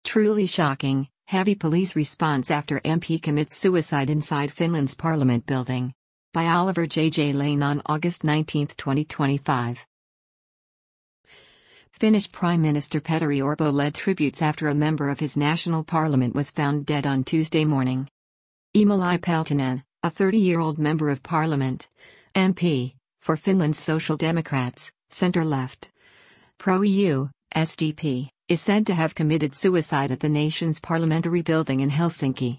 Truly shocking, heavy police response after MP commits suicide inside Finland's parliament building. By Oliver J. Lane on August 19, 2025. Finnish Prime Minister Petteri Orpo led tributes after a member of his national parliament was found dead on Tuesday morning. Emeli Peltonen, a 30-year-old member of parliament, MP, for Finland's Social Democrats, centre-left, pro-EU, SDP, is said to have committed suicide at the nation's parliamentary building in Helsinki.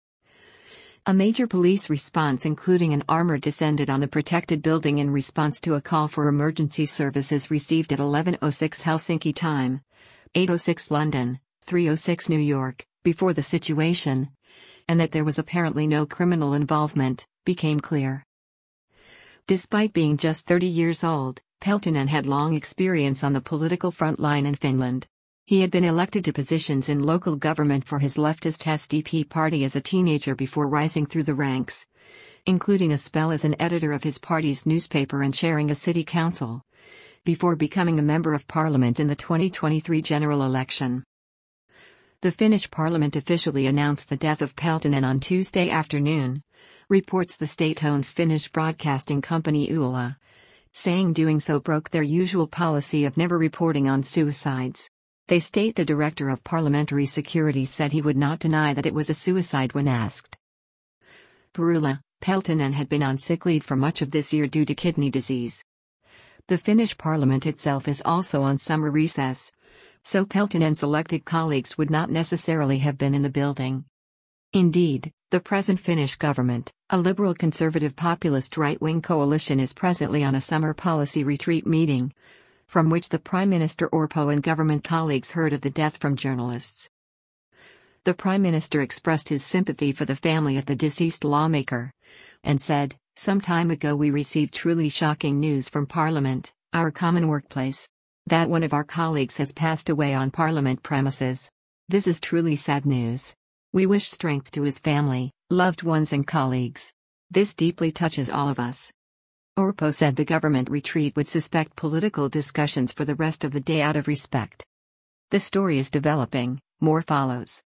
A major police response including an armor descended on the protected building in response to a call for emergency services received at 11:06 Helsinki time, 8:06 London, 3:06 New York, before the situation, and that there was apparently no criminal involvement, became clear. Despite being just 30 years old, Peltonen had long experience on the political front line in Finland. He had been elected to positions in local government for his leftist SDP party as a teenager before rising through the ranks, including a spell as an editor of his party's newspaper and chairing a city council, before becoming a member of parliament in the 2023 general election. The Finnish parliament officially announced the death of Peltonen on Tuesday afternoon, reports the state-owned Finnish broadcasting company Yle, saying doing so broke their usual policy of never reporting on suicides. They state the director of parliamentary security said he would not deny that it was a suicide when asked. Perula, Peltonen had been on sick leave for much of this year due to kidney disease. The Finnish parliament itself is also on summer recess, so Peltonen's elected colleagues would not necessarily have been in the building. Indeed, the present Finnish government, a liberal conservative populist right-wing coalition, is presently on a summer policy retreat meeting, from which the Prime Minister Orpo and government colleagues heard of the death from journalists. The Prime Minister expressed his sympathy for the family of the deceased lawmaker, and said, "Some time ago we received truly shocking news from Parliament, our common workplace, that one of our colleagues has passed away on Parliament premises. This is truly sad news. We wish strength to his family, loved ones and colleagues. This deeply touches all of us." Orpo said the government retreat would suspect political discussions for the rest of the day out of respect. The story is developing, more follows.